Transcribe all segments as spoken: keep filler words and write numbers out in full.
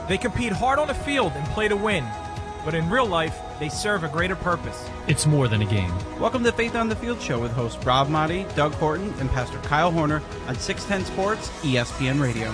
They compete hard on the field and play to win, but in real life, they serve a greater purpose. It's more than a game. Welcome to Faith on the Field show with hosts Rob Motti, Doug Horton, and Pastor Kyle Horner on six ten Sports, E S P N Radio.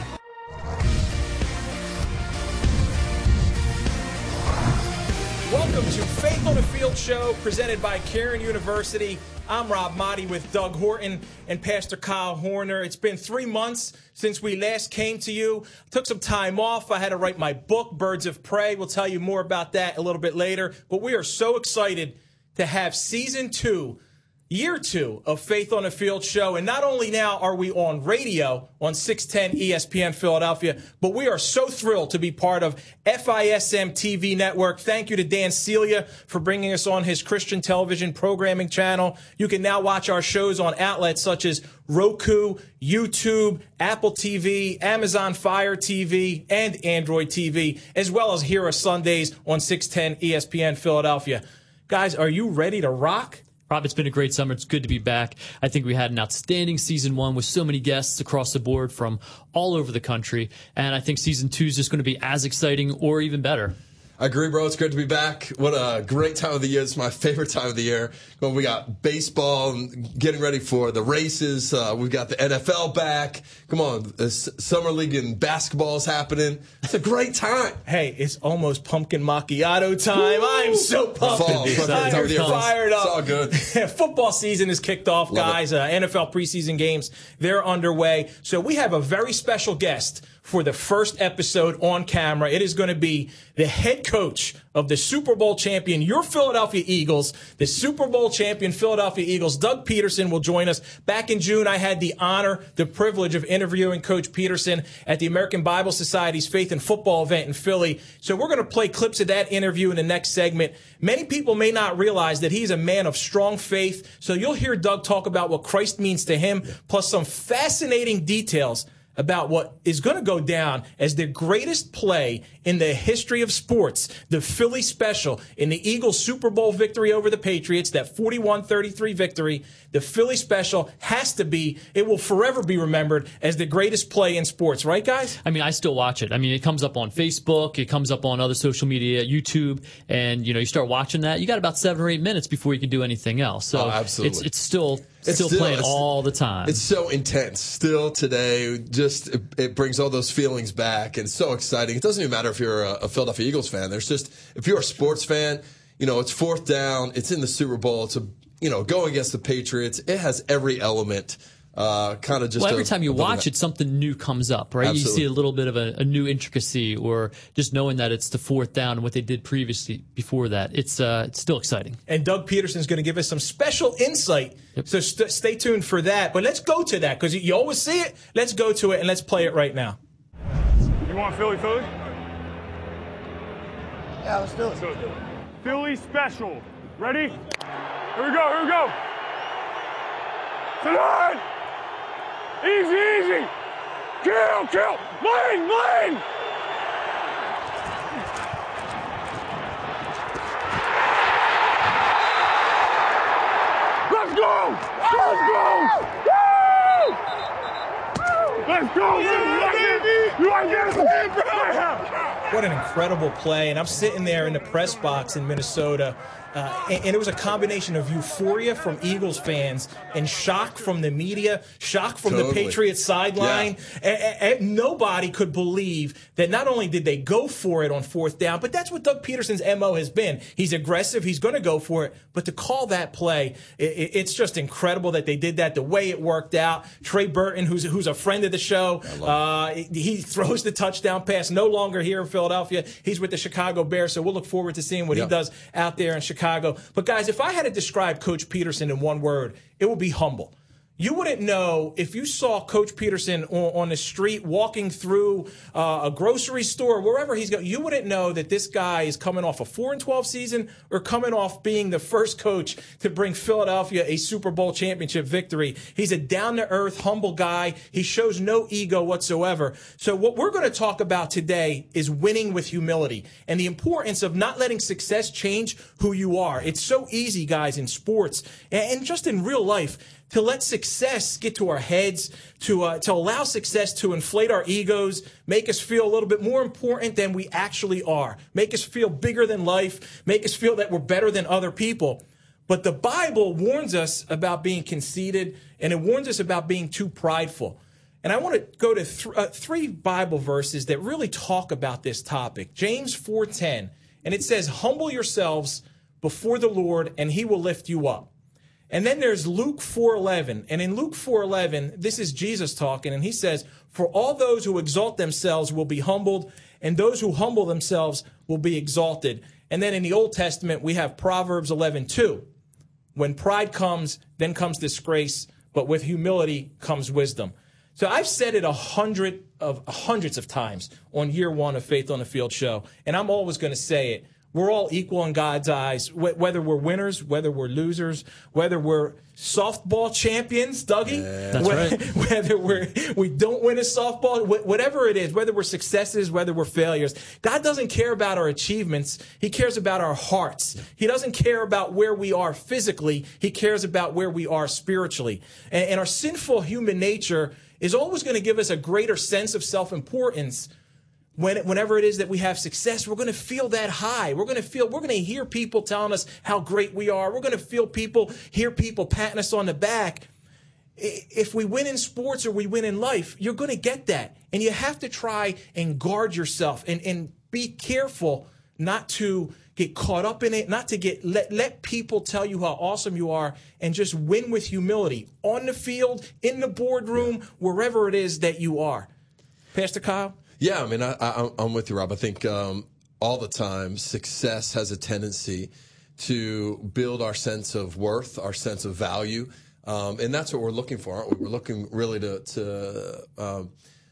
Welcome to Faith on the Field show presented by Cairn University. I'm Rob Motti with Doug Horton and Pastor Kyle Horner. It's been three months since we last came to you. Took some time off. I had to write my book, Birds of Prey. We'll tell you more about that a little bit later. But we are so excited to have season two, year two of Faith on the Field show. And not only now are we on radio on six ten E S P N Philadelphia, but we are so thrilled to be part of F I S M T V Network. Thank you to Dan Celia for bringing us on his Christian television programming channel. You can now watch our shows on outlets such as Roku, YouTube, Apple T V, Amazon Fire T V, and Android T V, as well as hear us Sundays on six ten E S P N Philadelphia. Guys, are you ready to rock? Rob, it's been a great summer. It's good to be back. I think we had an outstanding season one with so many guests across the board from all over the country. And I think season two is just going to be as exciting or even better. I agree, bro. It's great to be back. What a great time of the year. It's my favorite time of the year. Well, we got baseball and getting ready for the races. Uh, we've got the N F L back. Come on, the summer league and basketball is happening. It's a great time. Hey, it's almost pumpkin macchiato time. I'm so pumped. Fall, I'm fired up. It's all good. Football season is kicked off, Love guys. Uh, N F L preseason games, they're underway. So we have a very special guest for the first episode on camera. It is going to be the head coach of the Super Bowl champion, your Philadelphia Eagles, the Super Bowl champion Philadelphia Eagles. Doug Peterson will join us. Back in June, I had the honor, the privilege of interviewing Coach Peterson at the American Bible Society's Faith and Football event in Philly. So we're going to play clips of that interview in the next segment. Many people may not realize that he's a man of strong faith. So you'll hear Doug talk about what Christ means to him, plus some fascinating details about what is going to go down as the greatest play in the history of sports, the Philly Special in the Eagles Super Bowl victory over the Patriots, that forty-one thirty-three victory. The Philly Special has to be, it will forever be remembered as the greatest play in sports, right, guys? I mean, I still watch it. I mean, it comes up on Facebook, it comes up on other social media, YouTube, and, you know, you start watching that, you got about seven or eight minutes before you can do anything else. So oh, absolutely. it's, it's still... It's still, still playing it's, all the time. It's so intense. Still today, just it, it brings all those feelings back, and it's so exciting. It doesn't even matter if you're a, a Philadelphia Eagles fan. There's just if you're a sports fan, you know it's fourth down. It's in the Super Bowl. It's a you know going against the Patriots. It has every element. Uh, kind of just well, every a, time you watch it, something new comes up, right? Absolutely. You see a little bit of a, a new intricacy, or just knowing that it's the fourth down and what they did previously before that. It's uh, it's still exciting. And Doug Peterson is going to give us some special insight. Yep. So st- stay tuned for that. But let's go to that because you always see it. Let's go to it and let's play it right now. You want Philly, Philly? Yeah, let's do it. Let's do it. Philly Special. Ready? Here we go. Here we go. Tonight. Easy, easy! Kill, kill! Lane, lane! Let's go! Let's go! Woo! Let's go! You like this? What an incredible play. And I'm sitting there in the press box in Minnesota. Uh, and, and it was a combination of euphoria from Eagles fans and shock from the media, shock from Totally. the Patriots sideline. Yeah. And, and nobody could believe that not only did they go for it on fourth down, but that's what Doug Peterson's M O has been. He's aggressive. He's going to go for it. But to call that play, it, it's just incredible that they did that, the way it worked out. Trey Burton, who's, who's a friend of the show, uh, he throws the touchdown pass, no longer here in Philadelphia. He's with the Chicago Bears, so we'll look forward to seeing what yeah. he does out there in Chicago. Chicago. But, guys, if I had to describe Coach Peterson in one word, it would be humble. You wouldn't know if you saw Coach Peterson on, on the street walking through uh, a grocery store, wherever he's going. You wouldn't know that this guy is coming off a four and twelve season or coming off being the first coach to bring Philadelphia a Super Bowl championship victory. He's a down-to-earth, humble guy. He shows no ego whatsoever. So what we're going to talk about today is winning with humility and the importance of not letting success change who you are. It's so easy, guys, in sports and just in real life to let success get to our heads, to uh, to allow success to inflate our egos, make us feel a little bit more important than we actually are, make us feel bigger than life, make us feel that we're better than other people. But the Bible warns us about being conceited, and it warns us about being too prideful. And I want to go to th- uh, three Bible verses that really talk about this topic. James four ten, and it says, "Humble yourselves before the Lord, and he will lift you up." And then there's Luke four eleven. And in Luke four eleven, this is Jesus talking, and he says, "For all those who exalt themselves will be humbled, and those who humble themselves will be exalted." And then in the Old Testament, we have Proverbs eleven two. "When pride comes, then comes disgrace, but with humility comes wisdom." So I've said it a hundred of hundreds of times on year one of Faith on the Field show, and I'm always going to say it. We're all equal in God's eyes, wh- whether we're winners, whether we're losers, whether we're softball champions, Dougie, Yeah. That's whether, right. whether we're, we don't win a softball, wh- whatever it is, whether we're successes, whether we're failures. God doesn't care about our achievements. He cares about our hearts. He doesn't care about where we are physically. He cares about where we are spiritually. And, and our sinful human nature is always going to give us a greater sense of self-importance. When, whenever it is that we have success, we're going to feel that high. We're going to feel, we're going to hear people telling us how great we are. We're going to feel people, hear people patting us on the back. If we win in sports or we win in life, you're going to get that. And you have to try and guard yourself and, and be careful not to get caught up in it, not to get, let, let people tell you how awesome you are, and just win with humility on the field, in the boardroom, wherever it is that you are. Pastor Kyle? Yeah, I mean, I, I, I'm with you, Rob. I think um, all the time success has a tendency to build our sense of worth, our sense of value, um, and that's what we're looking for, aren't we? We're looking really to, to um,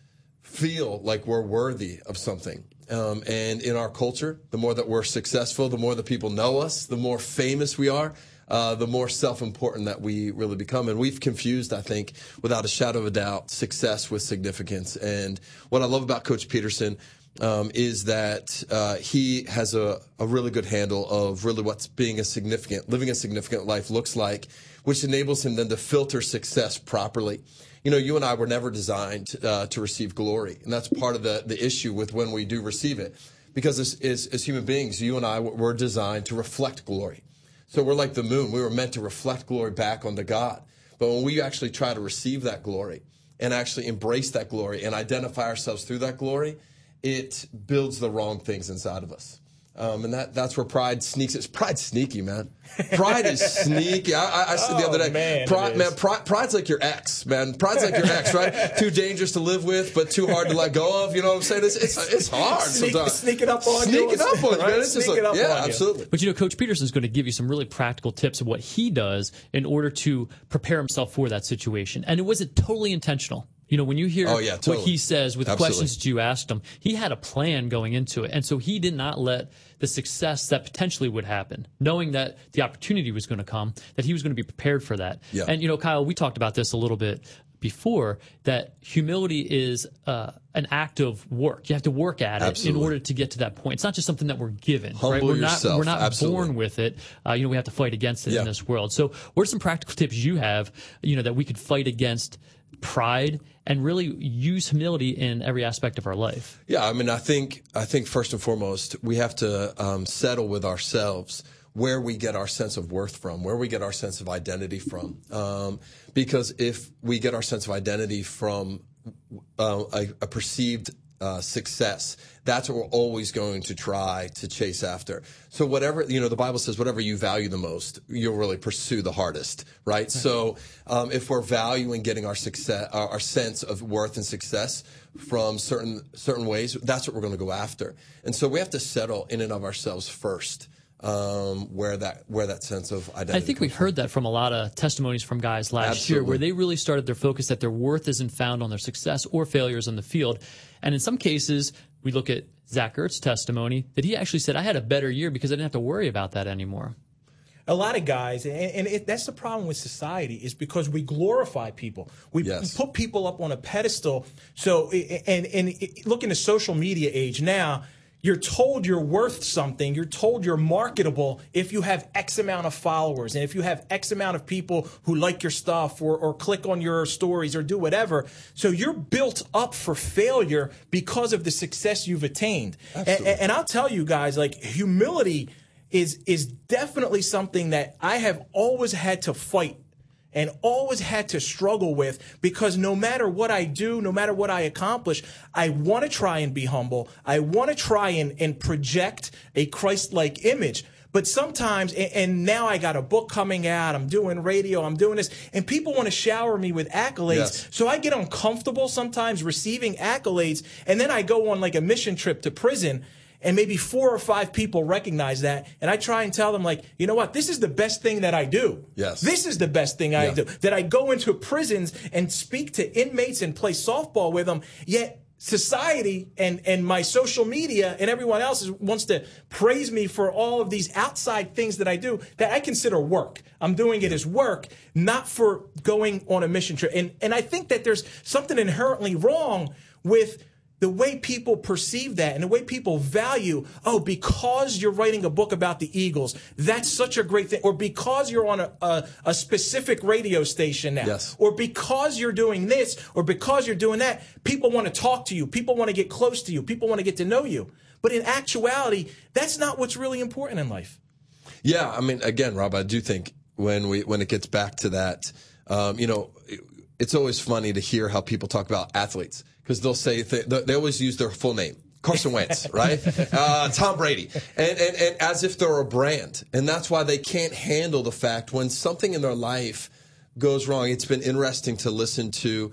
feel like we're worthy of something. Um, and in our culture, the more that we're successful, the more that people know us, the more famous we are, Uh, the more self-important that we really become. And we've confused, I think, without a shadow of a doubt, success with significance. And what I love about Coach Peterson um, is that uh, he has a, a really good handle of really what's being a significant, living a significant life looks like, which enables him then to filter success properly. You know, you and I were never designed uh, to receive glory. And that's part of the, the issue with when we do receive it. Because as, as, as human beings, you and I were designed to reflect glory. So we're like the moon. We were meant to reflect glory back onto God. But when we actually try to receive that glory and actually embrace that glory and identify ourselves through that glory, it builds the wrong things inside of us. Um, and that, that's where pride sneaks. It's pride's sneaky, man. Pride is sneaky. I, I, I said the Oh, other day, man, pride, it man, is. pride, pride's like your ex, man. Pride's like your ex, right? Too dangerous to live with, but too hard to let go of. You know what I'm saying? It's it's, it's hard Sneak, sometimes. sneak it up on Sneak you. it up on you, Right? man. It's just Sneak like, it up yeah, on you. absolutely. But, you know, Coach Peterson's going to give you some really practical tips of what he does in order to prepare himself for that situation. And it wasn't totally intentional. You know, when you hear Oh, yeah, totally. what he says with the Absolutely. questions that you asked him, he had a plan going into it. And so he did not let the success that potentially would happen, knowing that the opportunity was going to come, that he was going to be prepared for that. Yeah. And, you know, Kyle, we talked about this a little bit before, that humility is uh, an act of work. You have to work at it Absolutely. in order to get to that point. It's not just something that we're given. Humble right? We're yourself. not, we're not Absolutely. born with it. Uh, you know, we have to fight against it Yeah. in this world. So what are some practical tips you have, you know, that we could fight against pride and really use humility in every aspect of our life? Yeah, I mean, I think I think first and foremost, we have to um, settle with ourselves where we get our sense of worth from, where we get our sense of identity from. Um, because if we get our sense of identity from uh, a, a perceived uh, success, that's what we're always going to try to chase after. So whatever, you know, the Bible says whatever you value the most, you'll really pursue the hardest, right? So um, if we're valuing getting our success, our, our sense of worth and success from certain certain ways, that's what we're going to go after. And so we have to settle in and of ourselves first. Um, where that where that sense of identity. I think we heard that from a lot of testimonies from guys last Absolutely. year, where they really started their focus that their worth isn't found on their success or failures on the field. And in some cases, we look at Zach Ertz's testimony that he actually said, I had a better year because I didn't have to worry about that anymore. A lot of guys, and, and it, that's the problem with society, is because we glorify people. We Yes. put people up on a pedestal. So, and, and look in the social media age now, you're told you're worth something. You're told you're marketable if you have X amount of followers and if you have X amount of people who like your stuff or, or click on your stories or do whatever. So you're built up for failure because of the success you've attained. And, and I'll tell you guys, like, humility is is definitely something that I have always had to fight and always had to struggle with, because no matter what I do, no matter what I accomplish, I want to try and be humble. I want to try and, and project a Christ-like image. But sometimes, and, and now I got a book coming out, I'm doing radio, I'm doing this, and people want to shower me with accolades. Yes. So I get uncomfortable sometimes receiving accolades, and then I go on like a mission trip to prison, and maybe four or five people recognize that, and I try and tell them, like, you know what, this is the best thing that I do. Yes. This is the best thing I yeah. do. That I go into prisons and speak to inmates and play softball with them, yet society and, and my social media and everyone else is, wants to praise me for all of these outside things that I do that I consider work. I'm doing it as work, not for going on a mission trip. And, and I think that there's something inherently wrong with the way people perceive that and the way people value, oh, because you're writing a book about the Eagles, that's such a great thing. Or because you're on a, a, a specific radio station now. Yes. Or because you're doing this, or because you're doing that, people want to talk to you. People want to get close to you. People want to get to know you. But in actuality, that's not what's really important in life. Yeah, I mean, again, Rob, I do think when we when it gets back to that, um, you know, it's always funny to hear how people talk about athletes. Because they'll say, th- they always use their full name. Carson Wentz, right? Uh, Tom Brady. And, and, and as if they're a brand. And that's why they can't handle the fact when something in their life goes wrong. It's been interesting to listen to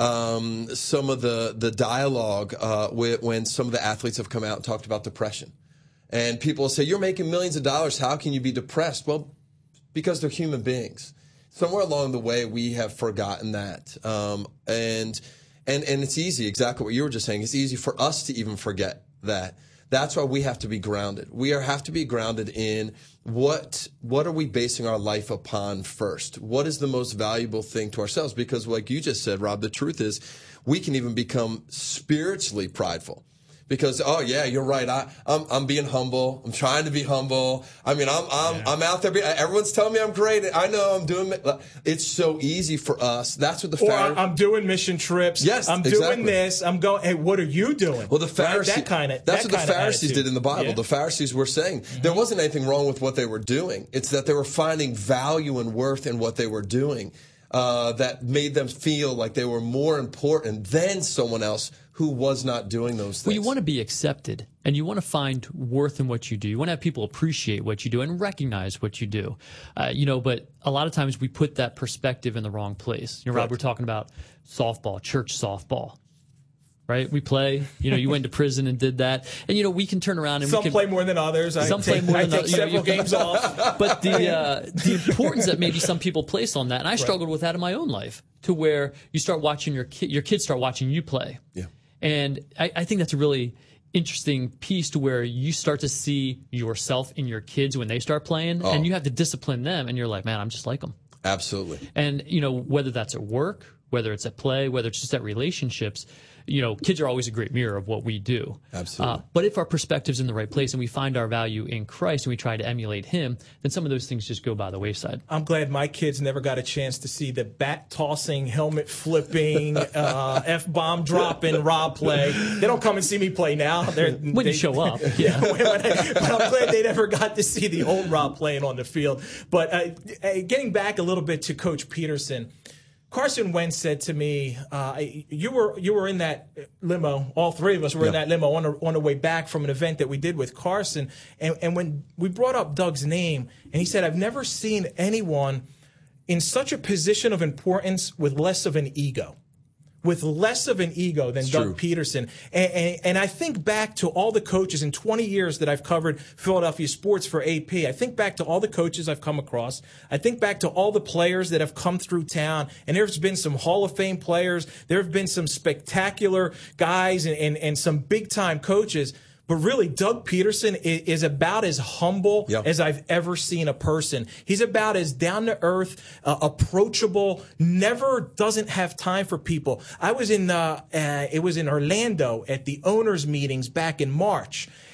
um, some of the, the dialogue uh, with, when some of the athletes have come out and talked about depression. And people will say, you're making millions of dollars. How can you be depressed? Well, because they're human beings. Somewhere along the way, we have forgotten that. Um, and... And and it's easy, exactly what you were just saying. It's easy for us to even forget that. That's why we have to be grounded. We are, have to be grounded in what what are we basing our life upon first? What is the most valuable thing to ourselves? Because like you just said, Rob, the truth is we can even become spiritually prideful. Because, oh, yeah, you're right. I, I'm, I'm being humble. I'm trying to be humble. I mean, I'm, I'm, yeah. I'm out there. Be, everyone's telling me I'm great. I know I'm doing it. It's so easy for us. That's what the Pharisees. Or I'm doing mission trips. Yes, I'm exactly. doing this. I'm going, hey, what are you doing? Well, the Pharisees. Right? That kind of That's that what the Pharisees attitude. did in the Bible. Yeah. The Pharisees were saying mm-hmm. there wasn't anything wrong with what they were doing. It's that they were finding value and worth in what they were doing uh, that made them feel like they were more important than someone else who was not doing those things. Well, you want to be accepted, and you want to find worth in what you do. You want to have people appreciate what you do and recognize what you do. Uh, you know, but a lot of times we put that perspective in the wrong place. You know, Rob, we're talking about softball, church softball. Right? We play. You know, you went to prison and did that. And, you know, we can turn around and some we can. play more than others. Some I play take, more I than take others. several you know, games off. But the, uh, the importance that maybe some people place on that, and I struggled with that in my own life, to where you start watching your ki- your kids start watching you play. Yeah. And I, I think that's a really interesting piece to where you start to see yourself in your kids when they start playing, oh. and you have to discipline them, and you're like, man, I'm just like them. Absolutely. And, you know, whether that's at work, whether it's at play, whether it's just at relationships, you know, kids are always a great mirror of what we do. Absolutely. Uh, but if our perspective's in the right place and we find our value in Christ and we try to emulate Him, then some of those things just go by the wayside. I'm glad my kids never got a chance to see the bat tossing, helmet flipping, uh, F-bomb dropping, Rob play. They don't come and see me play now. They're, when they, you show up, yeah. but I'm glad they never got to see the old Rob playing on the field. But uh, getting back a little bit to Coach Peterson, Carson Wentz said to me, uh, "You were you were in that limo. All three of us were yeah. in that limo on the, on the way back from an event that we did with Carson. And, and when we brought up Doug's name, and he said, I've never seen anyone in such a position of importance with less of an ego." With less of an ego than it's Doug true. Peterson. And, and, and I think back to all the coaches in twenty years that I've covered Philadelphia sports for A P. I think back to all the coaches I've come across. I think back to all the players that have come through town. And there's been some Hall of Fame players. There have been some spectacular guys and, and, and some big-time coaches. But really, Doug Peterson is about as humble yep. as I've ever seen a person. He's about as down-to-earth, uh, approachable, never doesn't have time for people. I was in, uh, uh, it was in Orlando at the owners' meetings back in March.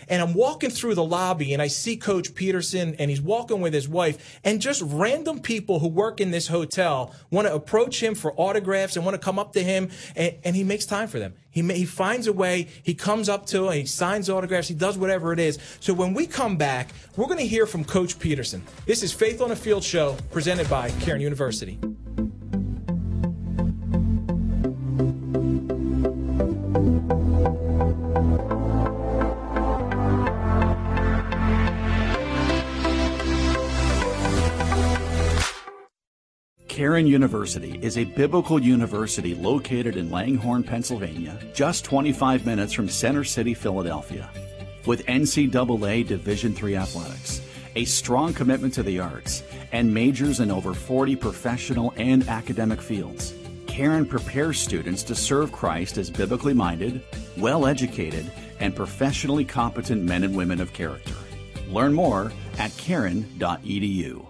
and I'm walking through the lobby, and I see Coach Peterson, and he's walking with his wife, and just random people who work in this hotel want to approach him for autographs and want to come up to him, and, and he makes time for them. He, he finds a way. He comes up to him. He signs autographs. He does whatever it is. So when we come back, we're going to hear from Coach Peterson. This is Faith on the Field show presented by Cairn University. Cairn University is a biblical university located in Langhorne, Pennsylvania, just twenty-five minutes from Center City, Philadelphia. With N C double A Division three athletics, a strong commitment to the arts, and majors in over forty professional and academic fields, Cairn prepares students to serve Christ as biblically minded, well-educated, and professionally competent men and women of character. Learn more at cairn dot e d u.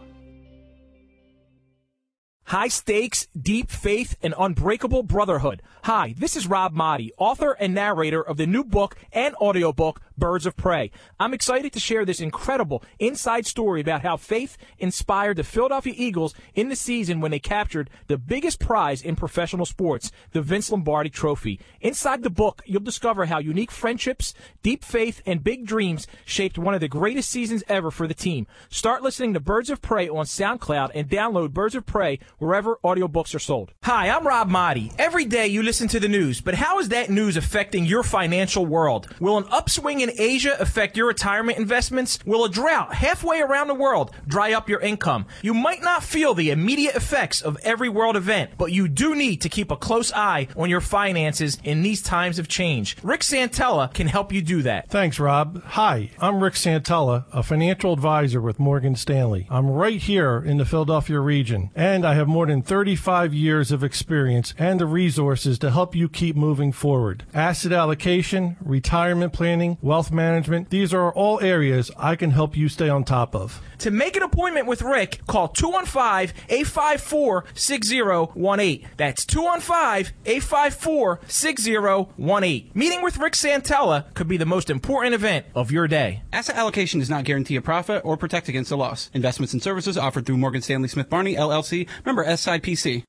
High stakes, deep faith, and unbreakable brotherhood. Hi, this is Rob Motti, author and narrator of the new book and audiobook, Birds of Prey. I'm excited to share this incredible inside story about how faith inspired the Philadelphia Eagles in the season when they captured the biggest prize in professional sports, the Vince Lombardi Trophy. Inside the book, you'll discover how unique friendships, deep faith, and big dreams shaped one of the greatest seasons ever for the team. Start listening to Birds of Prey on SoundCloud and download Birds of Prey wherever audiobooks are sold. Hi, I'm Rob Motti. Every day you listen to the news, but how is that news affecting your financial world? Will an upswing in Asia affect your retirement investments? Will a drought halfway around the world dry up your income? You might not feel the immediate effects of every world event, but you do need to keep a close eye on your finances in these times of change. Rick Santella can help you do that. Thanks, Rob. Hi, I'm Rick Santella, a financial advisor with Morgan Stanley. I'm right here in the Philadelphia region, and I have more than thirty-five years of experience and the resources to help you keep moving forward. Asset allocation, retirement planning, wealth management, these are all areas I can help you stay on top of. To make an appointment with Rick, call two one five, eight five four, six zero one eight. That's two one five, eight five four, six zero one eight. Meeting with Rick Santella could be the most important event of your day. Asset allocation does not guarantee a profit or protect against a loss. Investments and services offered through Morgan Stanley Smith Barney, L L C, member S I P C.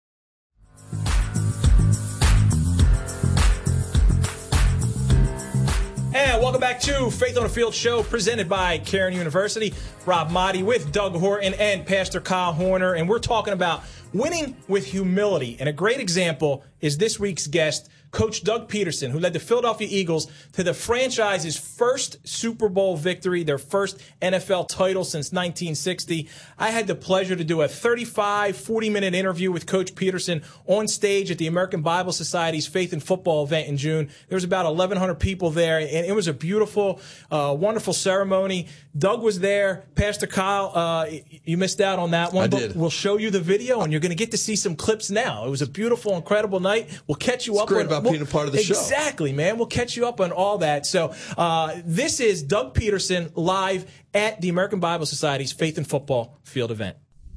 And welcome back to Faith on the Field show presented by Cairn University. Rob Motti with Doug Horton and Pastor Kyle Horner. And we're talking about winning with humility. And a great example is this week's guest, Coach Doug Peterson, who led the Philadelphia Eagles to the franchise's first Super Bowl victory, their first N F L title since nineteen sixty. I had the pleasure to do a thirty-five, forty-minute interview with Coach Peterson on stage at the American Bible Society's Faith and Football event in June. There was about eleven hundred people there, and it was a beautiful, uh, wonderful ceremony. Doug was there. Pastor Kyle, uh, you missed out on that one. I but did. We'll show you the video, and you're going to get to see some clips now. It was a beautiful, incredible night. We'll catch you It's up great on about we'll, being a part of the show. Exactly, man. We'll catch you up on all that. So uh, this is Doug Peterson live at the American Bible Society's Faith and Football field event.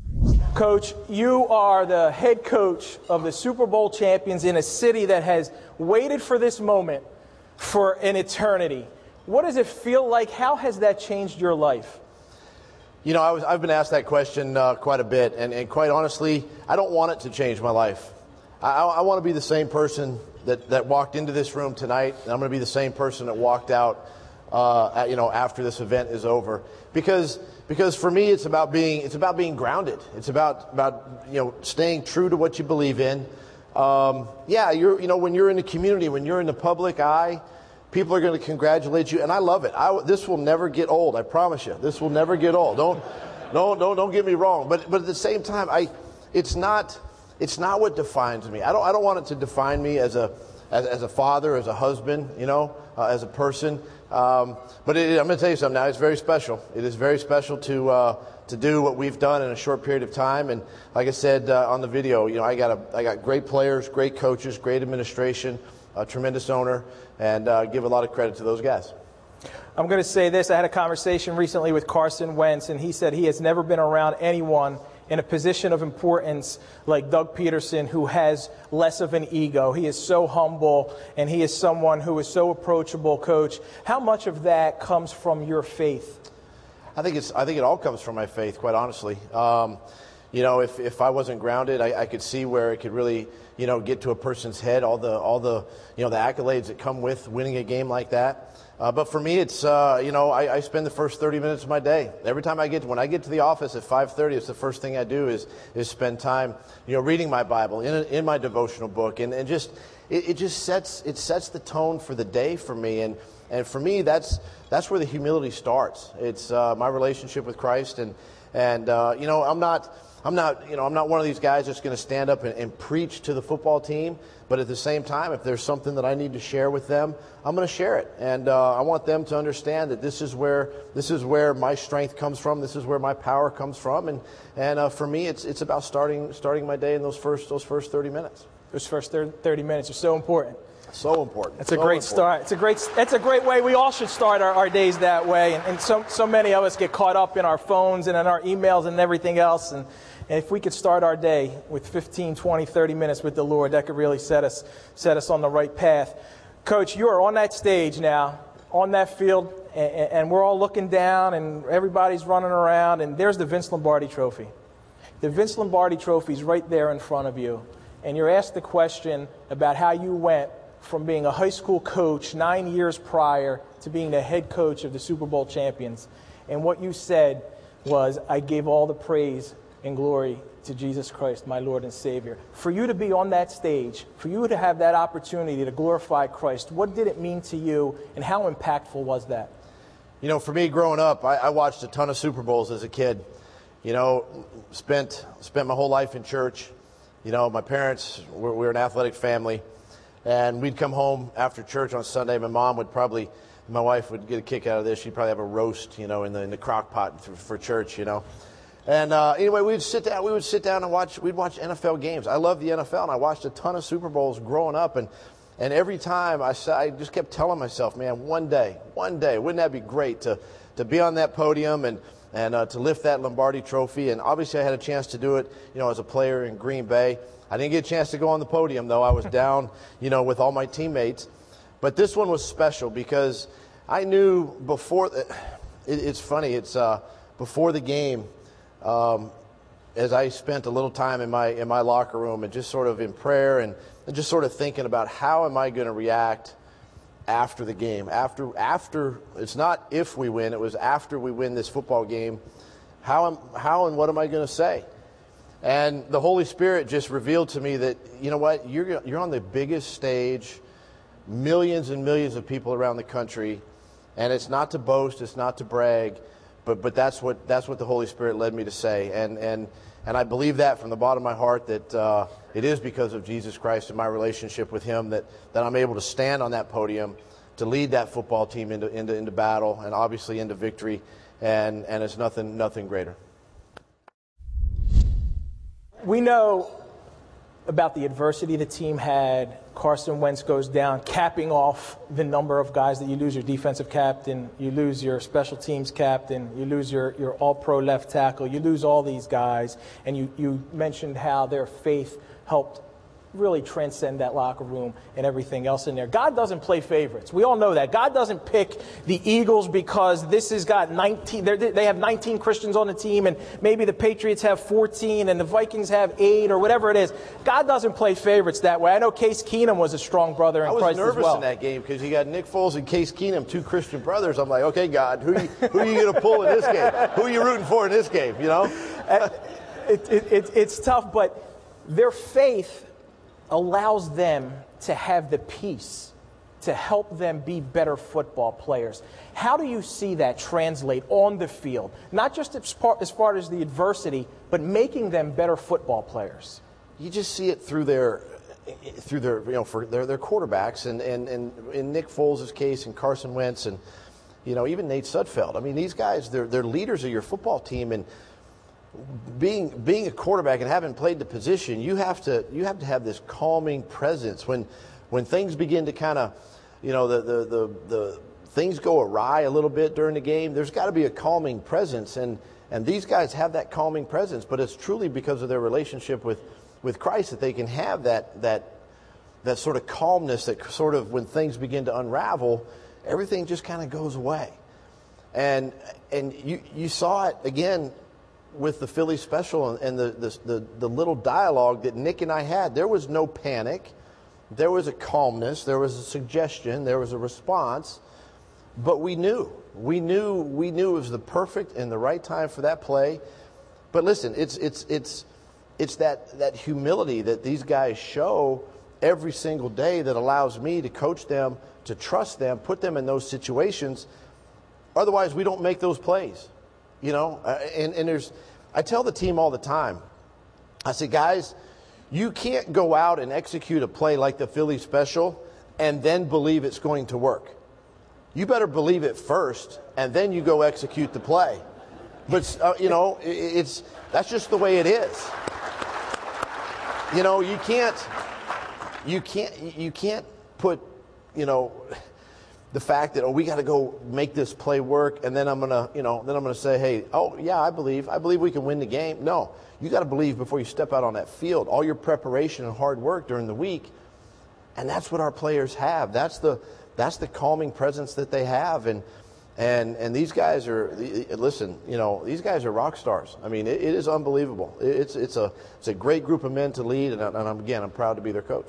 Coach, you are the head coach of the Super Bowl champions in a city that has waited for this moment for an eternity. What does it feel like? How has that changed your life? You know, I was, I've been asked that question uh, quite a bit, and, and quite honestly, I don't want it to change my life. I, I want to be the same person that, that walked into this room tonight, and I'm going to be the same person that walked out, uh, at, you know, after this event is over. Because because for me, it's about being it's about being grounded. It's about about you know staying true to what you believe in. Um, yeah, you're you know when you're in the community, when you're in the public eye, people are going to congratulate you, and I love it. I, this will never get old. I promise you, this will never get old. Don't don't don't don't get me wrong. But but at the same time, I it's not. It's not what defines me. I don't. I don't want it to define me as a, as, as a father, as a husband, you know, uh, as a person. Um, but it, I'm going to tell you something now. It's very special. It is very special to uh, to do what we've done in a short period of time. And like I said uh, on the video, you know, I got a, I got great players, great coaches, great administration, a tremendous owner, and uh, give a lot of credit to those guys. I'm going to say this. I had a conversation recently with Carson Wentz, and he said he has never been around anyone in a position of importance like Doug Peterson, who has less of an ego. He is so humble, and he is someone who is so approachable, Coach. How much of that comes from your faith? I think it's. I think it all comes from my faith, quite honestly. Um, you know, if, if I wasn't grounded, I, I could see where it could really, you know, get to a person's head. All the all the you know the accolades that come with winning a game like that. Uh, but for me, it's uh, you know I, I spend the first thirty minutes of my day. Every time I get to, when I get to the office at five thirty, it's the first thing I do is is spend time you know reading my Bible in a, in my devotional book, and, and just it, it just sets it sets the tone for the day for me. And and for me, that's that's where the humility starts. It's uh, my relationship with Christ, and and uh, you know I'm not. I'm not, you know, I'm not one of these guys that's going to stand up and, and preach to the football team. But at the same time, if there's something that I need to share with them, I'm going to share it. And uh, I want them to understand that this is where this is where my strength comes from. This is where my power comes from. And and uh, for me, it's it's about starting starting my day in those first those first thirty minutes. Those first thirty minutes are so important. So important. It's a so great important. start. It's a great. It's a great way. We all should start our, our days that way. And, and so so many of us get caught up in our phones and in our emails and everything else. And, and if we could start our day with fifteen, twenty, thirty minutes with the Lord, that could really set us set us on the right path. Coach, you are on that stage now, on that field, and, and we're all looking down, and everybody's running around, and there's the Vince Lombardi Trophy. The Vince Lombardi Trophy is right there in front of you, and you're asked the question about how you went from being a high school coach nine years prior to being the head coach of the Super Bowl champions. And what you said was, I gave all the praise and glory to Jesus Christ, my Lord and Savior. For you to be on that stage, for you to have that opportunity to glorify Christ, what did it mean to you, and how impactful was that? You know, for me growing up, I, I watched a ton of Super Bowls as a kid. You know, spent spent my whole life in church. You know, my parents, we're, we're an athletic family. And we'd come home after church on Sunday. My mom would probably, my wife would get a kick out of this. She'd probably have a roast, you know, in the in the crock pot for, for church, you know. And uh, anyway, we'd sit down. We would sit down and watch. We'd watch N F L games. I love the N F L, and I watched a ton of Super Bowls growing up. And and every time I, I just kept telling myself, man, one day, one day, wouldn't that be great to to be on that podium and and uh, to lift that Lombardi Trophy? And obviously, I had a chance to do it, you know, as a player in Green Bay. I didn't get a chance to go on the podium, though. I was down, you know, with all my teammates. But this one was special because I knew before. The, it, it's funny. It's uh, before the game, um, as I spent a little time in my in my locker room and just sort of in prayer and, and just sort of thinking about how am I going to react after the game. After after it's not if we win. It was after we win this football game. How am how and what am I going to say? And the Holy Spirit just revealed to me that, you know what, you're you're on the biggest stage, millions and millions of people around the country, and it's not to boast, it's not to brag, but but that's what that's what the Holy Spirit led me to say, and and and I believe that from the bottom of my heart that uh, it is because of Jesus Christ and my relationship with Him that that I'm able to stand on that podium to lead that football team into into into battle and obviously into victory, and and it's nothing nothing greater. We know about the adversity the team had. Carson Wentz goes down, capping off the number of guys that you lose: your defensive captain, you lose your special teams captain, you lose your, your all-pro left tackle, you lose all these guys. And you, you mentioned how their faith helped really transcend that locker room and everything else in there. God doesn't play favorites. We all know that. God doesn't pick the Eagles because this has got nineteen, they have nineteen Christians on the team, and maybe the Patriots have fourteen and the Vikings have eight or whatever it is. God doesn't play favorites that way. I know Case Keenum was a strong brother in Christ as well. I was nervous in that game because you got Nick Foles and Case Keenum, two Christian brothers. I'm like, okay, God, who, who are you going to pull in this game? Who are you rooting for in this game, you know? it, it, it, it's tough, but their faith allows them to have the peace to help them be better football players. How do you see that translate on the field? Not just as far, as far as the adversity, but making them better football players. You just see it through their, through their, you know, for their, their quarterbacks, and, and, and in Nick Foles' case, and Carson Wentz, and, you know, even Nate Sudfeld. I mean, these guys, they're, they're leaders of your football team, and being being a quarterback and having played the position, you have to you have to have this calming presence when when things begin to kind of, you know, the the, the the things go awry a little bit during the game. There's got to be a calming presence, and And these guys have that calming presence, but it's truly because of their relationship with, with Christ that they can have that, that, that sort of calmness that sort of, when things begin to unravel, everything just kind of goes away. And and you, you saw it again with the Philly special and, and the, the, the, the little dialogue that Nick and I had. There was no panic. There was a calmness. There was a suggestion. There was a response. But we knew. We knew we knew it was the perfect and the right time for that play. But listen, it's it's it's it's that, that humility that these guys show every single day that allows me to coach them, to trust them, put them in those situations. Otherwise, we don't make those plays. You know, uh, and, and there's, I tell the team all the time, I say, guys, you can't go out and execute a play like the Philly special and then believe it's going to work. You better believe it first, and then you go execute the play. But, uh, you know, it, it's that's just the way it is. You know, you can't, you can't, you can't put, you know, the fact that, oh, we got to go make this play work, and then I'm gonna, you know, then I'm gonna say, hey, oh yeah, I believe, I believe we can win the game. No, you got to believe before you step out on that field. All your preparation and hard work during the week, and that's what our players have. That's the, that's the calming presence that they have, and and and these guys are, listen, you know, these guys are rock stars. I mean, it, it is unbelievable. It's it's a it's a great group of men to lead, and, and I'm, again, I'm proud to be their coach.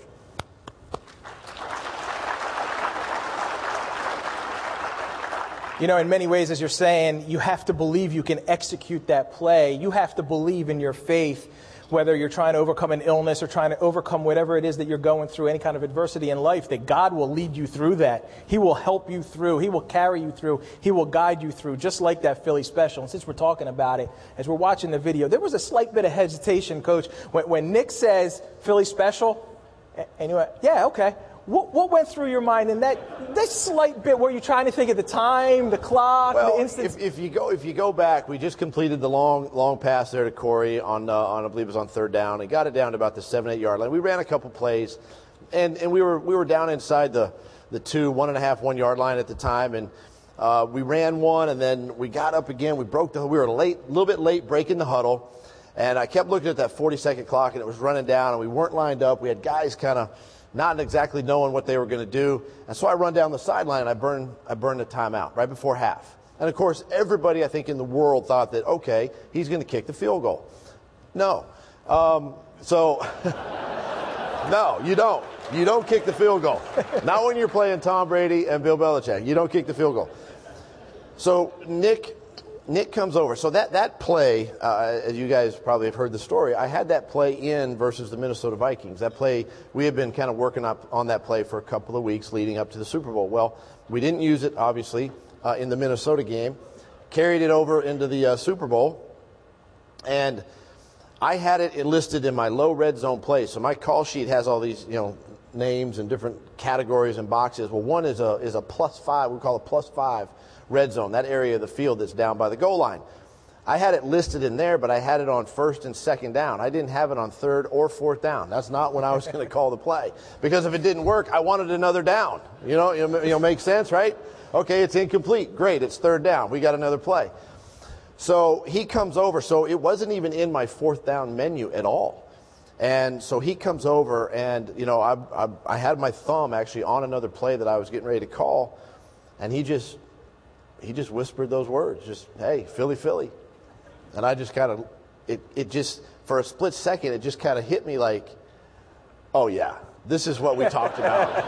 You know, in many ways, as you're saying, you have to believe you can execute that play. You have to believe in your faith, whether you're trying to overcome an illness or trying to overcome whatever it is that you're going through, any kind of adversity in life, that God will lead you through that. He will help you through. He will carry you through. He will guide you through, just like that Philly special. And since we're talking about it, as we're watching the video, there was a slight bit of hesitation, Coach, when, when Nick says Philly special, and you went, yeah, okay. What, what went through your mind in that, that slight bit? Were you trying to think of the time, the clock, well, the instance? If, if you go, if you go back, we just completed the long, long pass there to Corey on, uh, on I believe it was on third down, and got it down to about the seven, eight yard line. We ran a couple plays, and, and we were we were down inside the the two, one and a half, one yard line at the time, and uh, we ran one, and then we got up again. We broke the, we were late, a little bit late breaking the huddle, and I kept looking at that forty second clock, and it was running down, and we weren't lined up. We had guys kind of not exactly knowing what they were going to do. And so I run down the sideline, and I burn, I burn the timeout right before half. And, of course, everybody, I think, in the world thought that, okay, he's going to kick the field goal. No. Um, so, no, you don't. You don't kick the field goal. Not when you're playing Tom Brady and Bill Belichick. You don't kick the field goal. So Nick... Nick comes over. So that, that play, uh, as you guys probably have heard the story, I had that play in versus the Minnesota Vikings. That play, we had been kind of working up on that play for a couple of weeks leading up to the Super Bowl. Well, we didn't use it, obviously, uh, in the Minnesota game. Carried it over into the uh, Super Bowl. And I had it listed in my low red zone play. So my call sheet has all these, you know, names and different categories and boxes. Well, one is a is a plus five. We call it plus five red zone, that area of the field that's down by the goal line. I had it listed in there, but I had it on first and second down. I didn't have it on third or fourth down. That's not when I was going to call the play. Because if it didn't work, I wanted another down. You know, you know, makes sense, right? Okay, it's incomplete. Great, it's third down. We got another play. So he comes over. So it wasn't even in my fourth down menu at all. And so he comes over, and, you know, I, I, I had my thumb actually on another play that I was getting ready to call, and he just... He just whispered those words, just, hey, Philly, Philly. And I just kind of, it, it just, for a split second, it just kind of hit me like, oh, yeah, this is what we talked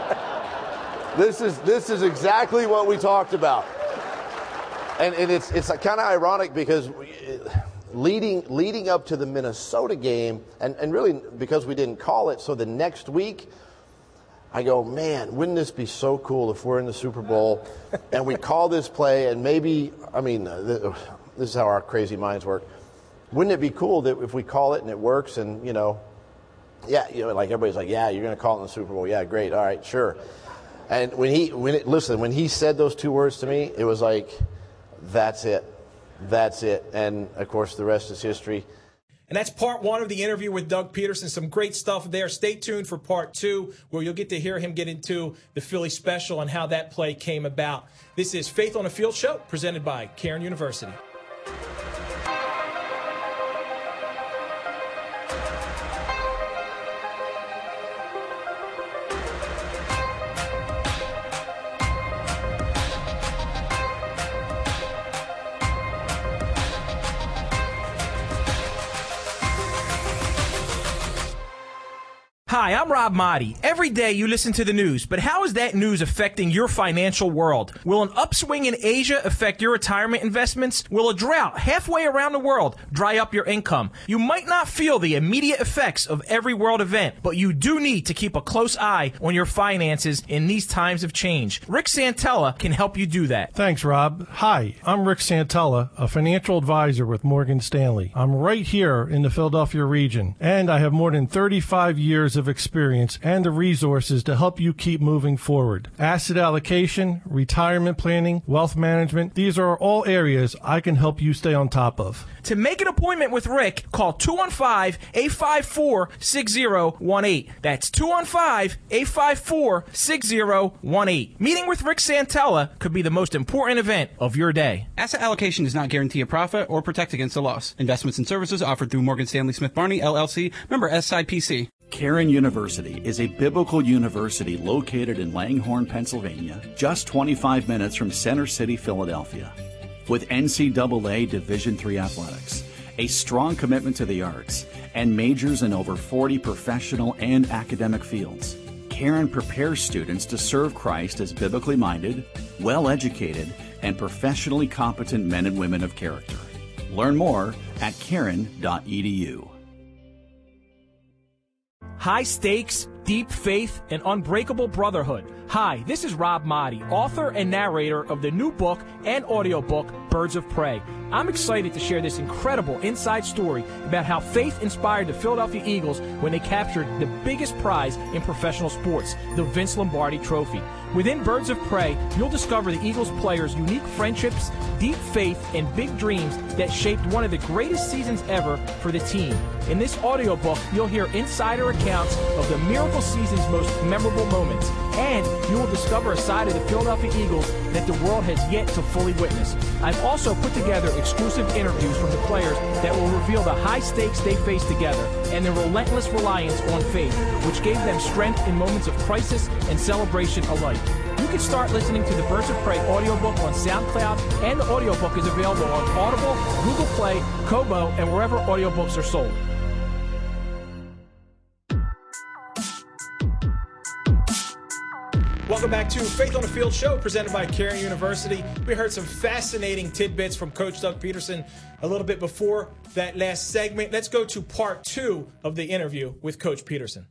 about. This is this is exactly what we talked about. And, and it's it's kind of ironic because we, leading leading up to the Minnesota game, and, and really because we didn't call it, so the next week, I go, man, wouldn't this be so cool if we're in the Super Bowl and we call this play and maybe, I mean, this is how our crazy minds work. Wouldn't it be cool that if we call it and it works and, you know, yeah, you know, like everybody's like, yeah, you're going to call it in the Super Bowl. Yeah, great. All right, sure. And when he, when it, listen, when he said those two words to me, it was like, that's it. That's it. And, of course, the rest is history. And that's part one of the interview with Doug Peterson. Some great stuff there. Stay tuned for part two, where you'll get to hear him get into the Philly special and how that play came about. This is Faith on the Field Show, presented by Cairn University. Hi, I'm Rob Motti. Every day you listen to the news, but how is that news affecting your financial world? Will an upswing in Asia affect your retirement investments? Will a drought halfway around the world dry up your income? You might not feel the immediate effects of every world event, but you do need to keep a close eye on your finances in these times of change. Rick Santella can help you do that. Thanks, Rob. Hi, I'm Rick Santella, a financial advisor with Morgan Stanley. I'm right here in the Philadelphia region, and I have more than thirty-five years of experience and the resources to help you keep moving forward. Asset allocation, retirement planning, wealth management, these are all areas I can help you stay on top of. To make an appointment with Rick, call two one five, eight five four, six zero one eight. That's two one five, eight five four, six zero one eight. Meeting with Rick Santella could be the most important event of your day. Asset allocation does not guarantee a profit or protect against a loss. Investments and services offered through Morgan Stanley Smith Barney, L L C, member S I P C. Cairn University is a biblical university located in Langhorne, Pennsylvania, just twenty-five minutes from Center City, Philadelphia. With N C double A Division three athletics, a strong commitment to the arts, and majors in over forty professional and academic fields, Cairn prepares students to serve Christ as biblically minded, well-educated, and professionally competent men and women of character. Learn more at cairn dot e d u. High stakes, deep faith, and unbreakable brotherhood. Hi, this is Rob Motti, author and narrator of the new book and audiobook, Birds of Prey. I'm excited to share this incredible inside story about how faith inspired the Philadelphia Eagles when they captured the biggest prize in professional sports, the Vince Lombardi Trophy. Within Birds of Prey, you'll discover the Eagles players' unique friendships, deep faith, and big dreams that shaped one of the greatest seasons ever for the team. In this audiobook, you'll hear insider accounts of the miracle season's most memorable moments, and you will discover a side of the Philadelphia Eagles that the world has yet to fully witness. I've also put together exclusive interviews from the players that will reveal the high stakes they faced together and their relentless reliance on faith, which gave them strength in moments of crisis and celebration alike. You can start listening to the Birds of Prey audiobook on SoundCloud, and the audiobook is available on Audible, Google Play, Kobo, and wherever audiobooks are sold. Welcome back to Faith on the Field show presented by Cairn University. We heard some fascinating tidbits from Coach Doug Peterson a little bit before that last segment. Let's go to part two of the interview with Coach Peterson.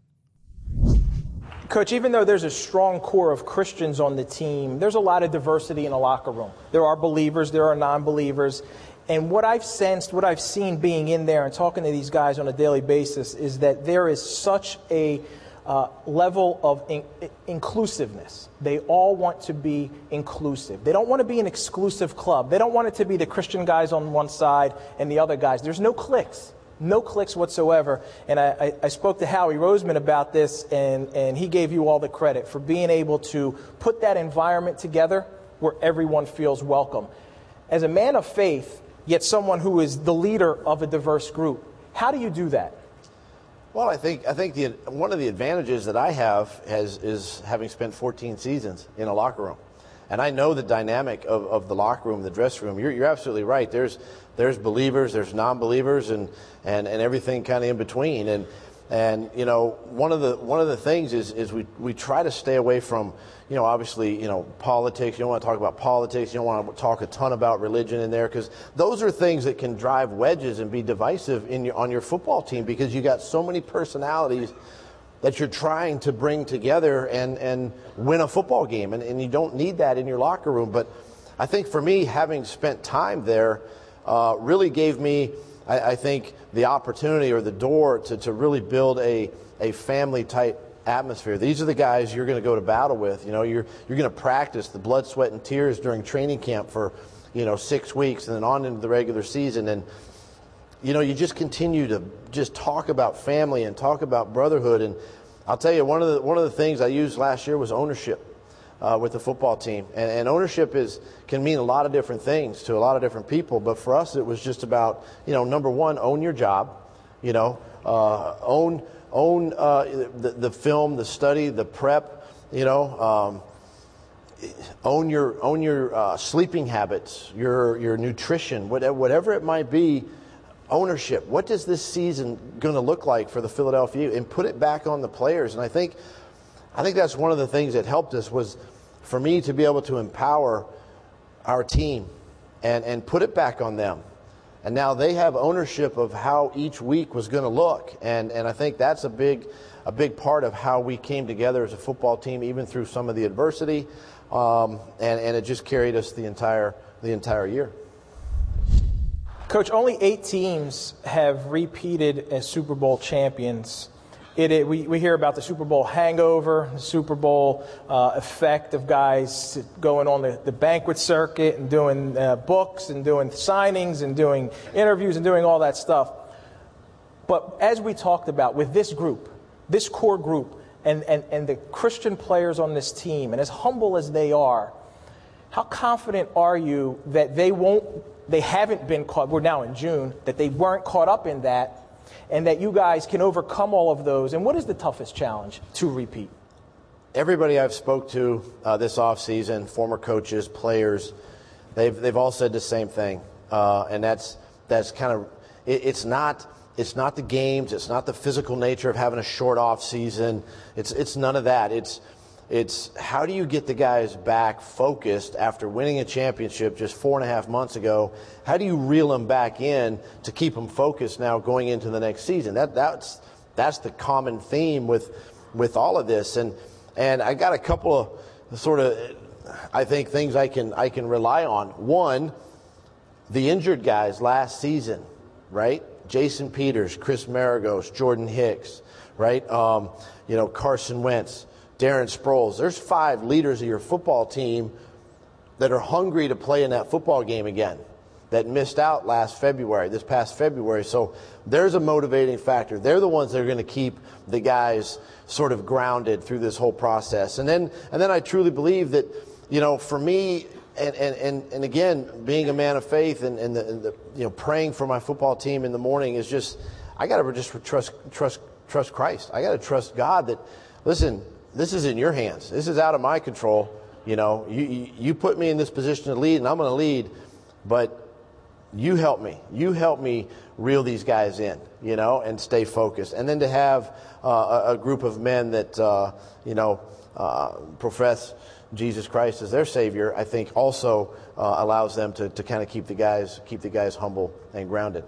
Coach, even though there's a strong core of Christians on the team, there's a lot of diversity in the locker room. There are believers, there are non-believers. And what I've sensed, what I've seen being in there and talking to these guys on a daily basis is that there is such a Uh, level of in- inclusiveness. They all want to be inclusive. They don't want to be an exclusive club. They don't want it to be the Christian guys on one side and the other guys. There's no cliques, no cliques whatsoever. And I, I, I spoke to Howie Roseman about this, and, and he gave you all the credit for being able to put that environment together where everyone feels welcome. As a man of faith, yet someone who is the leader of a diverse group, how do you do that? Well, I think I think the one of the advantages that I have has is having spent fourteen seasons in a locker room, and I know the dynamic of, of the locker room, the dressing room. You're, you're absolutely right. There's there's believers, there's non-believers, and and, and everything kind of in between. And and you know one of the one of the things is is we we try to stay away from you know obviously you know politics. You don't want to talk about politics. You don't want to talk a ton about religion in there, because those are things that can drive wedges and be divisive in your on your football team, because you got so many personalities that you're trying to bring together and and win a football game, and, and you don't need that in your locker room. But I think for me, having spent time there, uh, really gave me I, I think the opportunity or the door to to really build a a family type atmosphere. These are the guys you're going to go to battle with. You know, you're you're going to practice the blood, sweat, and tears during training camp for, you know, six weeks and then on into the regular season. And, you know, you just continue to just talk about family and talk about brotherhood. And I'll tell you, one of the one of the things I used last year was ownership uh, with the football team. And, and ownership is can mean a lot of different things to a lot of different people. But for us, it was just about, you know, number one, own your job. You know, uh, own. Own uh, the, the film, the study, the prep, you know, um, own your own your uh, sleeping habits, your your nutrition, whatever, whatever it might be. ownership. What does this season going to look like for the Philadelphia Eagles? And put it back on the players. And I think, I think that's one of the things that helped us was for me to be able to empower our team and, and put it back on them. And now they have ownership of how each week was going to look. And, and I think that's a big, a big part of how we came together as a football team, even through some of the adversity. Um, and, and it just carried us the entire, the entire year. Coach, only eight teams have repeated as Super Bowl champions. It, it, we, we hear about the Super Bowl hangover, the Super Bowl uh, effect of guys going on the, the banquet circuit and doing uh, books and doing signings and doing interviews and doing all that stuff. But as we talked about with this group, this core group, and, and, and the Christian players on this team, and as humble as they are, how confident are you that they won't, they haven't been caught, we're now in June, that they weren't caught up in that, and that you guys can overcome all of those? And what is the toughest challenge to repeat? Everybody I've spoke to uh, this offseason, former coaches, players, they've they've all said the same thing, uh, and that's that's kind of it, it's not it's not the games, it's not the physical nature of having a short off season. It's it's none of that. It's it's how do you get the guys back focused after winning a championship just four and a half months ago? How do you reel them back in to keep them focused now going into the next season? That that's that's the common theme with with all of this. And and I got a couple of sort of I think things I can I can rely on. One, the injured guys last season, right? Jason Peters, Chris Maragos, Jordan Hicks, right? Um, you know, Carson Wentz, Darren Sproles. There's five leaders of your football team that are hungry to play in that football game again, that missed out last February, this past February. So there's a motivating factor. They're the ones that are going to keep the guys sort of grounded through this whole process. And then and then I truly believe that, you know, for me, and and, and, and again, being a man of faith and, and, the, and the you know praying for my football team in the morning is just, I got to just trust trust trust Christ. I got to trust God that, listen, this is in your hands. This is out of my control. You know, you, you you put me in this position to lead, and I'm going to lead, but you help me. You help me reel these guys in, you know, and stay focused. And then to have uh, a, a group of men that, uh, you know, uh, profess Jesus Christ as their Savior, I think also uh, allows them to, to kind of keep the guys keep the guys humble and grounded.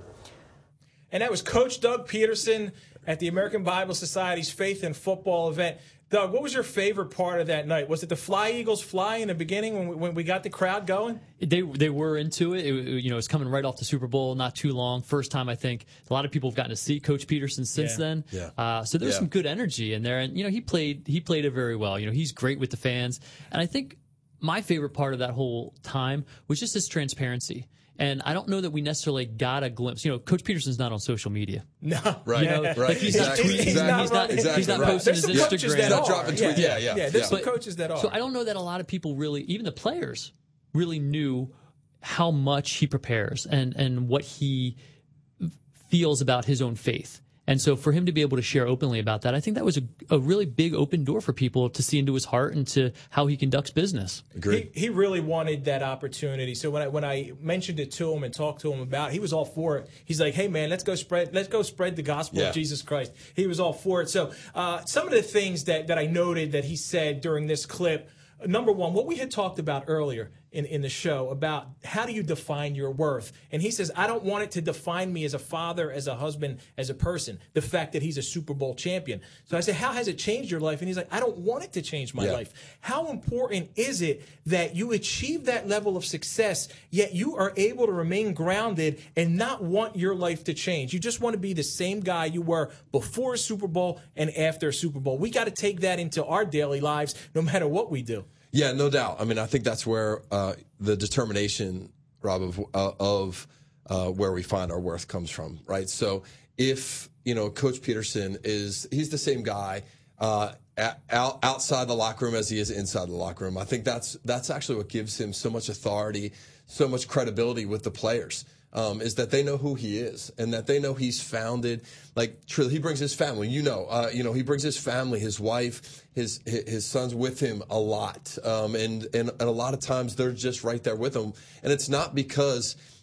And that was Coach Doug Peterson at the American Bible Society's Faith in Football event. Doug, what was your favorite part of that night? Was it the Fly Eagles fly in the beginning when we, when we got the crowd going? They they were into it. it. You know, it's coming right off the Super Bowl, not too long. First time, I think. A lot of people have gotten to see Coach Peterson since Yeah. then. Yeah. Uh, so there's Yeah. some good energy in there, and you know, he played he played it very well. You know, he's great with the fans, and I think my favorite part of that whole time was just his transparency. And I don't know that we necessarily got a glimpse. You know, Coach Peterson's not on social media. No. Right. You know, right. like he's not exactly. tweeting. He's not He's not, running- he's not Exactly. posting There's his some coaches Instagram. that Not are. dropping tweets. Yeah, yeah, Yeah, there's yeah. some But- coaches that are. So I don't know that a lot of people really, even the players, really knew how much he prepares and, and what he feels about his own faith. And so for him to be able to share openly about that, I think that was a, a really big open door for people to see into his heart and to how he conducts business. Agreed. He, he really wanted that opportunity. So when I when I mentioned it to him and talked to him about it, he was all for it. He's like, "Hey man, let's go spread let's go spread the gospel Yeah. of Jesus Christ." He was all for it. So uh, some of the things that that I noted that he said during this clip. Number one, what we had talked about earlier in, in the show about how do you define your worth? And he says, I don't want it to define me as a father, as a husband, as a person, the fact that he's a Super Bowl champion. So I said, how has it changed your life? And he's like, I don't want it to change my Yeah. life. How important is it that you achieve that level of success, yet you are able to remain grounded and not want your life to change? You just want to be the same guy you were before a Super Bowl and after a Super Bowl. We got to take that into our daily lives no matter what we do. Yeah, no doubt. I mean, I think that's where uh, the determination, Rob, of, uh, of uh, where we find our worth comes from, right? So if, you know, Coach Peterson is, he's the same guy uh, at, out, outside the locker room as he is inside the locker room. I think that's that's actually what gives him so much authority, so much credibility with the players. Um, is that they know who he is and that they know he's founded, like truly, he brings his family, you know, uh, you know, he brings his family, his wife, his, his sons with him a lot. Um, and, and, and a lot of times they're just right there with him. And it's not because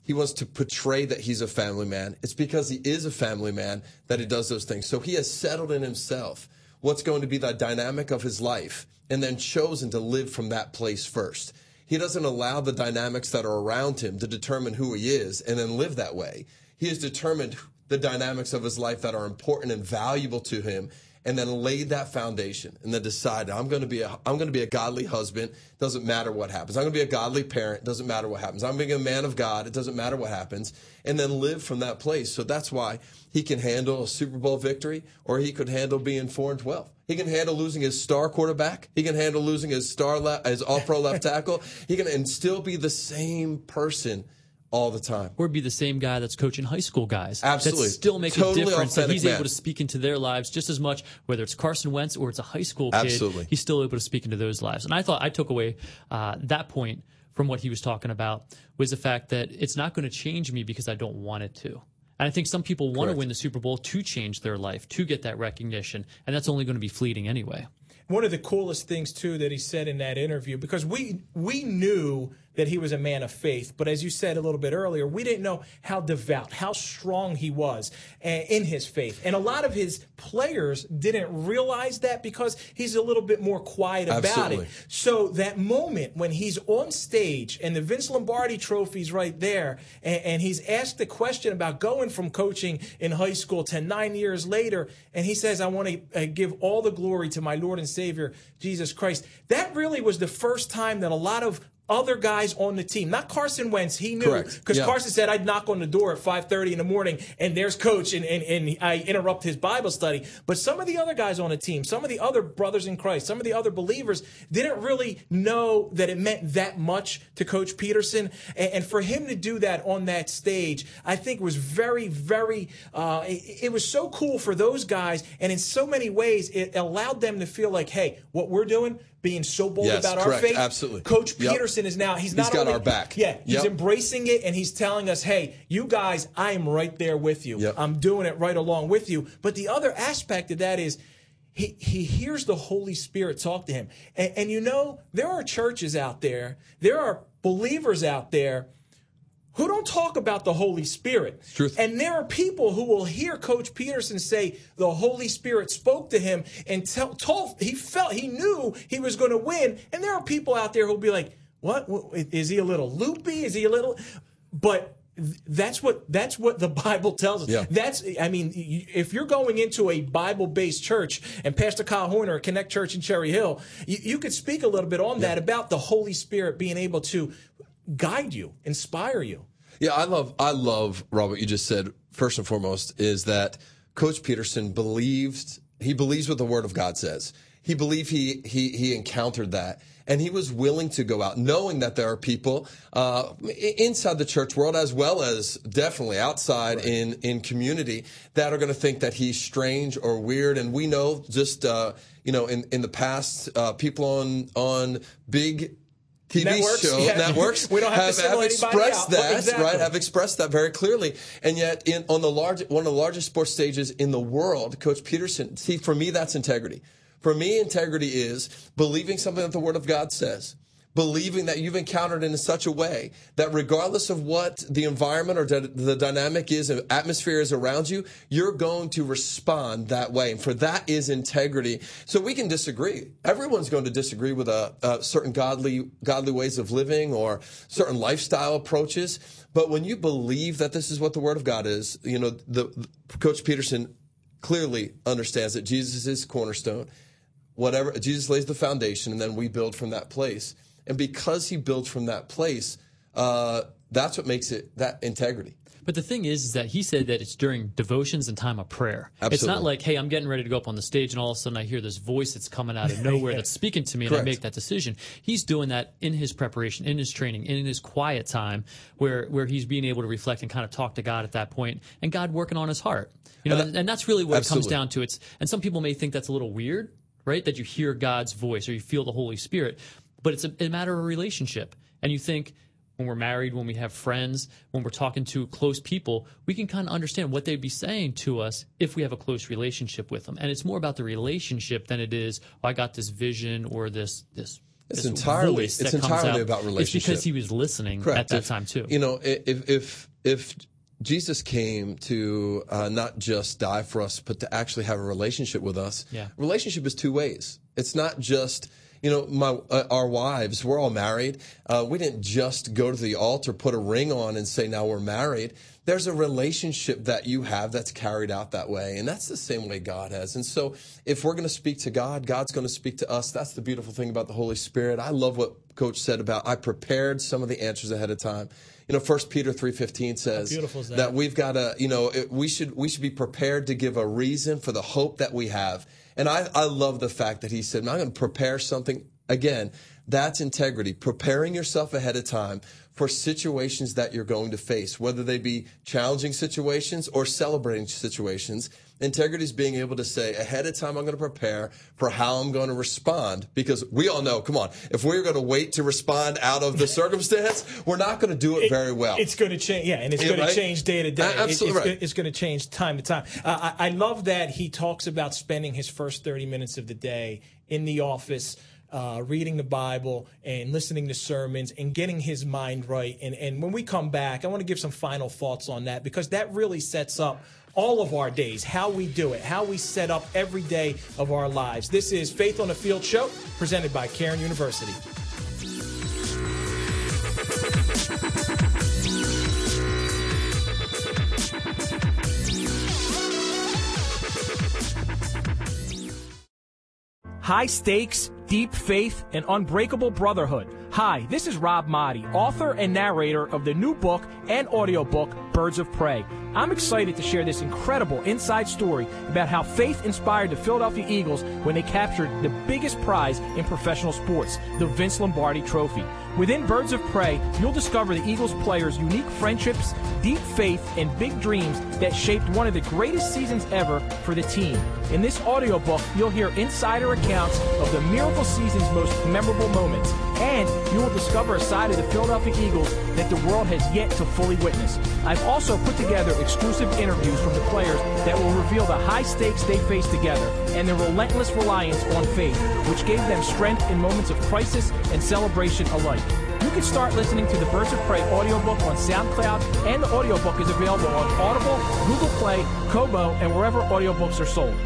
he wants to portray that he's a family man. It's because he is a family man that he does those things. So he has settled in himself what's going to be the dynamic of his life and then chosen to live from that place first. He doesn't allow the dynamics that are around him to determine who he is and then live that way. He has determined the dynamics of his life that are important and valuable to him, and then laid that foundation, and then decided, I'm going to be a, I'm going to be a godly husband. Doesn't matter what happens. I'm going to be a godly parent. Doesn't matter what happens. I'm being a man of God. It doesn't matter what happens. And then live from that place. So that's why he can handle a Super Bowl victory, or he could handle being four and twelve. He can handle losing his star quarterback. He can handle losing his star, left, his all-pro left tackle. He can and still be the same person all the time. Or be the same guy that's coaching high school guys. Absolutely. That still make Totally a difference. That he's man. able to speak into their lives just as much, whether it's Carson Wentz or it's a high school kid. Absolutely. He's still able to speak into those lives. And I thought I took away uh, that point from what he was talking about was the fact that it's not going to change me because I don't want it to. And I think some people want to win the Super Bowl to change their life, to get that recognition. And that's only going to be fleeting anyway. One of the coolest things, too, that he said in that interview, because we we knew that he was a man of faith, but as you said a little bit earlier, we didn't know how devout, how strong he was in his faith. And a lot of his players didn't realize that because he's a little bit more quiet about Absolutely. it. So that moment when he's on stage and the Vince Lombardi trophy's right there, and, and he's asked the question about going from coaching in high school to nine years later, and he says, I want to uh, give all the glory to my Lord and Savior, Jesus Christ. That really was the first time that a lot of other guys on the team, not Carson Wentz, he knew, because yeah. Carson said, I'd knock on the door at five thirty in the morning, and there's coach, and, and, and I interrupt his Bible study. But some of the other guys on the team, some of the other brothers in Christ, some of the other believers didn't really know that it meant that much to Coach Peterson. And, and for him to do that on that stage, I think was very, very, uh, it, it was so cool for those guys. And in so many ways, it allowed them to feel like, hey, what we're doing, being so bold Yes, about correct. our faith. Absolutely. Coach Yep. Peterson is now, he's, He's not got only, our back. Yeah, he's Yep. embracing it, and he's telling us, hey, you guys, I am right there with you. Yep. I'm doing it right along with you. But the other aspect of that is he, he hears the Holy Spirit talk to him. And, and you know, there are churches out there, there are believers out there who don't talk about the Holy Spirit. Truth. And there are people who will hear Coach Peterson say the Holy Spirit spoke to him and tell, told, he felt, he knew he was going to win. And there are people out there who'll be like, what? Is he a little loopy? Is he a little? But that's what that's what the Bible tells us. Yeah. That's, I mean, if you're going into a Bible-based church, and Pastor Kyle Horner at Connect Church in Cherry Hill, you, you could speak a little bit on Yeah. that about the Holy Spirit being able to guide you, inspire you. Yeah, I love, I love, Rob, what you just said, first and foremost, is that Coach Peterson believed, he believes what the Word of God says. He believed he, he, he encountered that. And he was willing to go out, knowing that there are people uh, inside the church world as well as definitely outside right. in, in community that are going to think that he's strange or weird. And we know just, uh, you know, in, in the past, uh, people on on big T V networks, show yeah. networks we don't have, have, to have expressed that, exactly. right? Have expressed that very clearly. And yet, in on the large, one of the largest sports stages in the world, Coach Peterson, see, for me, that's integrity. For me, integrity is believing something that the Word of God says, believing that you've encountered it in such a way that regardless of what the environment or the dynamic is, and atmosphere is around you, you're going to respond that way. And for that is integrity. So we can disagree. Everyone's going to disagree with a, a certain godly, godly ways of living or certain lifestyle approaches. But when you believe that this is what the Word of God is, you know, the, the Coach Peterson clearly understands that Jesus is cornerstone. Whatever, Jesus lays the foundation, and then we build from that place. And because he builds from that place, uh, that's what makes it that integrity. But the thing is, is that he said that it's during devotions and time of prayer. Absolutely. It's not like, hey, I'm getting ready to go up on the stage, and all of a sudden I hear this voice that's coming out of nowhere yeah. that's speaking to me, and Correct. I make that decision. He's doing that in his preparation, in his training, in his quiet time, where where he's being able to reflect and kind of talk to God at that point, and God working on his heart. You know, and, that, and that's really what absolutely. it comes down to. It's and some people may think that's a little weird, right? That you hear God's voice or you feel the Holy Spirit. But it's a, a matter of a relationship. And you think when we're married, when we have friends, when we're talking to close people, we can kind of understand what they'd be saying to us if we have a close relationship with them. And it's more about the relationship than it is, oh, I got this vision or this this It's this entirely voice it's that comes entirely out. about relationship. It's because he was listening Correct. at that if, time too. You know, if if if Jesus came to uh, not just die for us, but to actually have a relationship with us. Yeah. Relationship is two ways. It's not just, you know, my uh, our wives, we're all married. Uh, we didn't just go to the altar, put a ring on, and say, now we're married. There's a relationship that you have that's carried out that way, and that's the same way God has. And so if we're going to speak to God, God's going to speak to us. That's the beautiful thing about the Holy Spirit. I love what Coach said about I prepared some of the answers ahead of time. You know, First Peter three fifteen says that? that we've got to, you know, it, we should we should be prepared to give a reason for the hope that we have. And I, I love the fact that he said, I'm going to prepare something. Again, that's integrity, preparing yourself ahead of time for situations that you're going to face, whether they be challenging situations or celebrating situations. Integrity is being able to say ahead of time, I'm going to prepare for how I'm going to respond, because we all know, come on, if we're going to wait to respond out of the circumstance, we're not going to do it, it very well. It's going to change, yeah, and it's yeah, going right? to change day to day. Uh, absolutely it, it's, right. It's going to change time to time. Uh, I, I love that he talks about spending his first thirty minutes of the day in the office, Uh, reading the Bible and listening to sermons and getting his mind right. And, and when we come back, I want to give some final thoughts on that, because that really sets up all of our days, how we do it, how we set up every day of our lives. This is Faith on the Field Show, presented by Cairn University. High stakes, deep faith, and unbreakable brotherhood. Hi, this is Rob Motti, author and narrator of the new book and audiobook, Birds of Prey. I'm excited to share this incredible inside story about how faith inspired the Philadelphia Eagles when they captured the biggest prize in professional sports, the Vince Lombardi Trophy. Within Birds of Prey, you'll discover the Eagles players' unique friendships, deep faith, and big dreams that shaped one of the greatest seasons ever for the team. In this audiobook, you'll hear insider accounts of the miracle season's most memorable moments, and you will discover a side of the Philadelphia Eagles that the world has yet to fully witness. I've also put together exclusive interviews from the players that will reveal the high stakes they faced together and their relentless reliance on faith, which gave them strength in moments of crisis and celebration alike. You can start listening to the Birds of Prey audiobook on SoundCloud, and the audiobook is available on Audible, Google Play, Kobo, and wherever audiobooks are sold.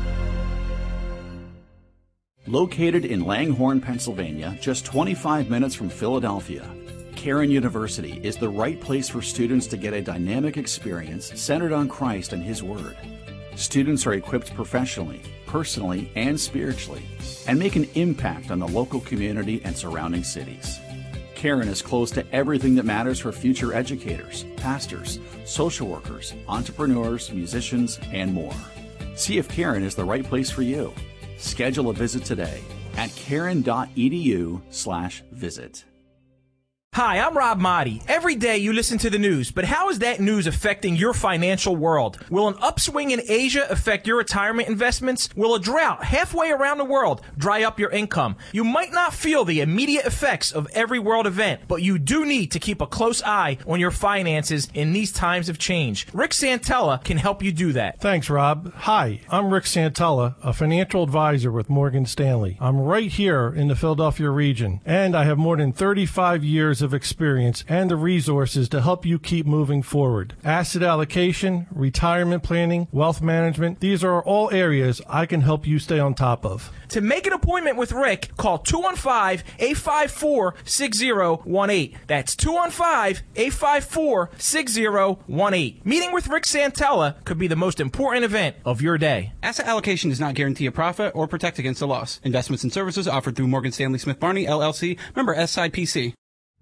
Located in Langhorne, Pennsylvania, just twenty-five minutes from Philadelphia, Cairn University is the right place for students to get a dynamic experience centered on Christ and His Word. Students are equipped professionally, personally, and spiritually, and make an impact on the local community and surrounding cities. Cairn is close to everything that matters for future educators, pastors, social workers, entrepreneurs, musicians, and more. See if Cairn is the right place for you. Schedule a visit today at cairn.edu slash visit. Hi, I'm Rob Motti. Every day you listen to the news, but how is that news affecting your financial world? Will an upswing in Asia affect your retirement investments? Will a drought halfway around the world dry up your income? You might not feel the immediate effects of every world event, but you do need to keep a close eye on your finances in these times of change. Rick Santella can help you do that. Thanks, Rob. Hi, I'm Rick Santella, a financial advisor with Morgan Stanley. I'm right here in the Philadelphia region, and I have more than thirty-five years of experience and the resources to help you keep moving forward. Asset allocation, retirement planning, wealth management, these are all areas I can help you stay on top of. To make an appointment with Rick, call two one five, eight five four, six zero one eight. That's two one five, eight five four, six zero one eight. Meeting with Rick Santella could be the most important event of your day. Asset allocation does not guarantee a profit or protect against a loss. Investments and services offered through Morgan Stanley Smith Barney, L L C, member S I P C.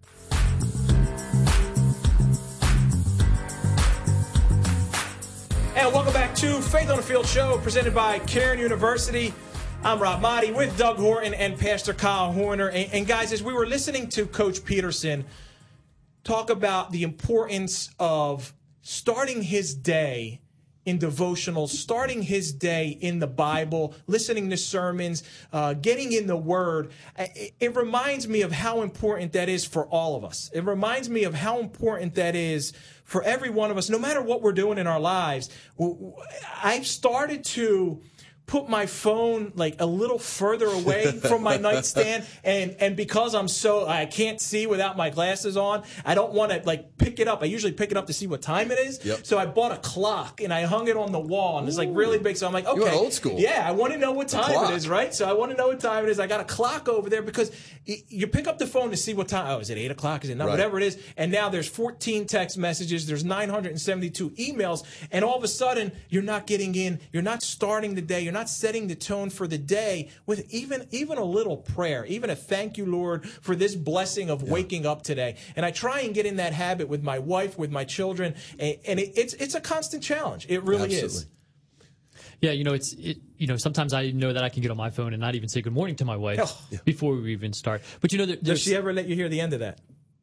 And welcome back to Faith on the Field Show, presented by Cairn University. I'm Rob Motti with Doug Horton and Pastor Kyle Horner. And, and guys, as we were listening to Coach Peterson talk about the importance of starting his day in devotionals, starting his day in the Bible, listening to sermons, uh, getting in the Word, it, it reminds me of how important that is for all of us. It reminds me of how important that is for every one of us, no matter what we're doing in our lives. I've started to put my phone like a little further away from my nightstand, and and because I'm so I can't see without my glasses on, I don't want to like pick it up. I usually pick it up to see what time it is. Yep. So I bought a clock and I hung it on the wall, and it's like really big. So I'm like, okay, You went old school. Yeah, I want to know what time clock. it is, right? So I want to know what time it is. I got a clock over there because y- you pick up the phone to see what time. Oh, is it eight o'clock? Is it not? Right. Whatever it is. And now there's fourteen text messages. There's nine hundred seventy-two emails, and all of a sudden you're not getting in. You're not starting the day. You're not setting the tone for the day with even even a little prayer, even a thank you, Lord, for this blessing of yeah. waking up today. And I try and get in that habit with my wife, with my children, and, and it, it's it's a constant challenge. It really Absolutely. is. Yeah, you know, it's it, you know, sometimes I know that I can get on my phone and not even say good morning to my wife oh, yeah. before we even start. But you know, there, does she ever let you hear the end of that?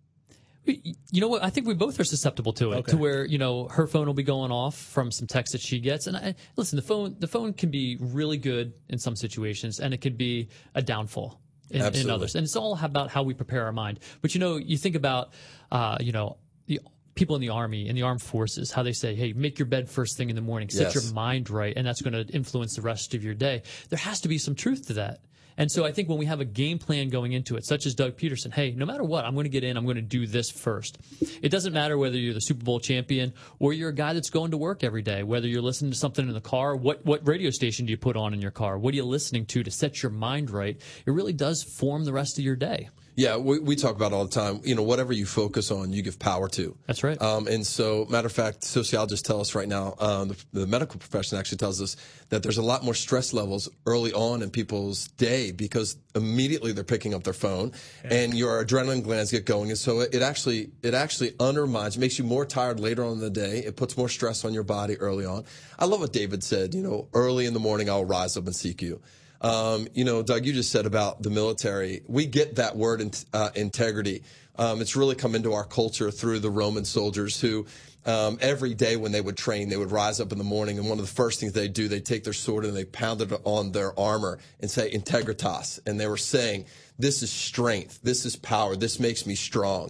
You know what? I think we both are susceptible to it, okay. to where, you know, her phone will be going off from some text that she gets. And I, listen, the phone, the phone can be really good in some situations, and it can be a downfall in, in others. And it's all about how we prepare our mind. But, you know, you think about, uh, you know, the people in the Army, in the armed forces, how they say, hey, make your bed first thing in the morning, set yes. your mind right, and that's going to influence the rest of your day. There has to be some truth to that. And so I think when we have a game plan going into it, such as Doug Peterson, hey, no matter what, I'm going to get in, I'm going to do this first. It doesn't matter whether you're the Super Bowl champion or you're a guy that's going to work every day, whether you're listening to something in the car, what, what radio station do you put on in your car? What are you listening to to set your mind right? It really does form the rest of your day. Yeah, we, we talk about it all the time. You know, whatever you focus on, you give power to. That's right. Um, and so, matter of fact, sociologists tell us right now, um, the, the medical profession actually tells us that there's a lot more stress levels early on in people's day because immediately they're picking up their phone yeah. and your adrenaline glands get going. And so it, it actually it actually undermines, makes you more tired later on in the day. It puts more stress on your body early on. I love what David said, you know, early in the morning, I'll rise up and seek you. Um, you know, Doug, you just said about the military. We get that word in, uh, integrity. Um, it's really come into our culture through the Roman soldiers who um, every day when they would train, they would rise up in the morning, and one of the first things they do, they take their sword and they pound it on their armor and say integritas. And they were saying, this is strength, this is power, this makes me strong.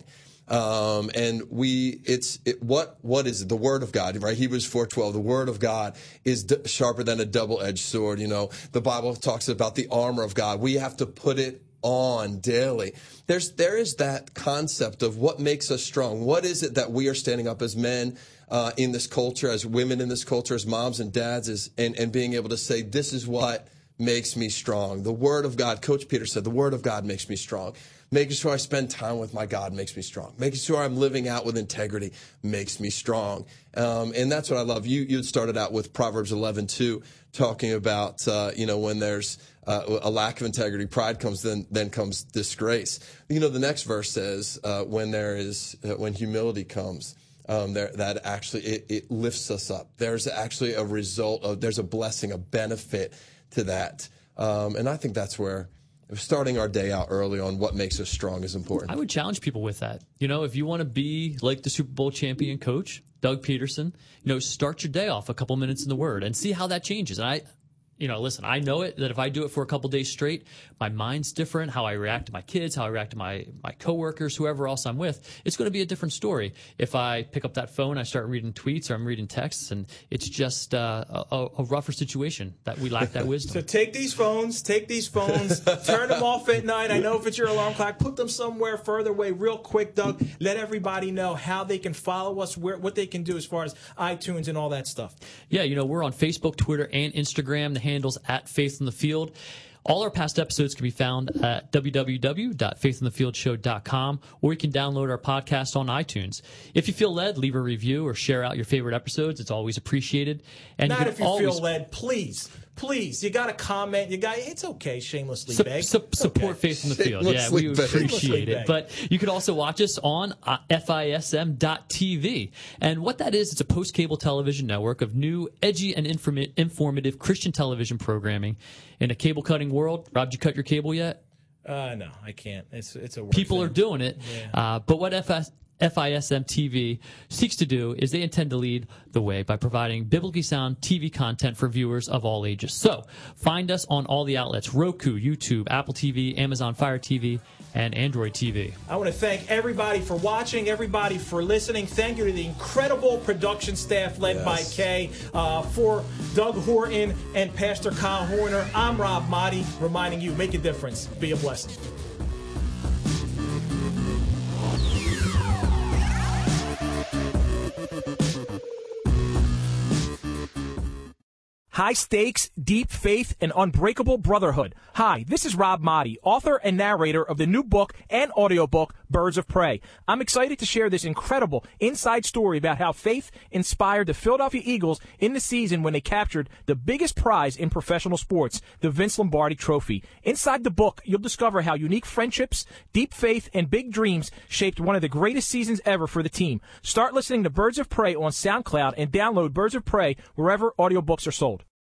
Um, and we, it's, it, what, what is it? The Word of God, right? Hebrews four twelve, the Word of God is d- sharper than a double-edged sword. You know, the Bible talks about the armor of God. We have to put it on daily. There's, there is that concept of what makes us strong. What is it that we are standing up as men, uh, in this culture, as women in this culture, as moms and dads, is, and, and being able to say, this is what makes me strong. The Word of God, Coach Peter said, the Word of God makes me strong. Making sure I spend time with my God makes me strong. Making sure I'm living out with integrity makes me strong. Um, and that's what I love. You you started out with Proverbs eleven two, talking about, uh, you know, when there's uh, a lack of integrity, pride comes, then then comes disgrace. You know, the next verse says, uh, when there is, uh, when humility comes, um, there, that actually, it, it lifts us up. There's actually a result of, there's a blessing, a benefit to that. Um, and I think that's where starting our day out early on what makes us strong is important. I would challenge people with that. You know, if you want to be like the Super Bowl champion coach, Doug Peterson, you know, start your day off a couple minutes in the Word and see how that changes. And I, you know, listen, I know it that if I do it for a couple days straight, my mind's different, how I react to my kids, how I react to my, my coworkers, whoever else I'm with, it's going to be a different story. If I pick up that phone, I start reading tweets or I'm reading texts, and it's just uh, a, a rougher situation that we lack that wisdom. So take these phones, take these phones, turn them off at night. I know if it's your alarm clock, put them somewhere further away real quick, Doug. Let everybody know how they can follow us, where what they can do as far as iTunes and all that stuff. Yeah, you know, we're on Facebook, Twitter, and Instagram. The handles at Faith in the Field. All our past episodes can be found at w w w dot faith in the field show dot com, or you can download our podcast on iTunes. If you feel led, leave a review or share out your favorite episodes. It's always appreciated. And Not you if you always... feel led, please. Please, you got to comment. You got it's okay. Shamelessly Su- beg. su- support okay. Faith in the Field. Yeah, we would appreciate it. But you could also watch us on uh, F I S M dot T V. And what that is, it's a post-cable television network of new, edgy, and inform- informative Christian television programming in a cable-cutting world. Rob, did you cut your cable yet? Uh, no, I can't. It's it's a work People thing. are doing it. Yeah. Uh, but what F S F I S M T V seeks to do is they intend to lead the way by providing biblically sound T V content for viewers of all ages. So find us on all the outlets: Roku, YouTube, Apple T V, Amazon Fire T V, and Android T V. I want to thank everybody for watching, everybody for listening. Thank you to the incredible production staff led yes. by Kay. Uh, for Doug Horton and Pastor Kyle Horner, I'm Rob Motti, reminding you, make a difference. Be a blessing. High stakes, deep faith, and unbreakable brotherhood. Hi, this is Rob Motti, author and narrator of the new book and audiobook, Birds of Prey. I'm excited to share this incredible inside story about how faith inspired the Philadelphia Eagles in the season when they captured the biggest prize in professional sports, the Vince Lombardi Trophy. Inside the book, you'll discover how unique friendships, deep faith, and big dreams shaped one of the greatest seasons ever for the team. Start listening to Birds of Prey on SoundCloud and download Birds of Prey wherever audiobooks are sold.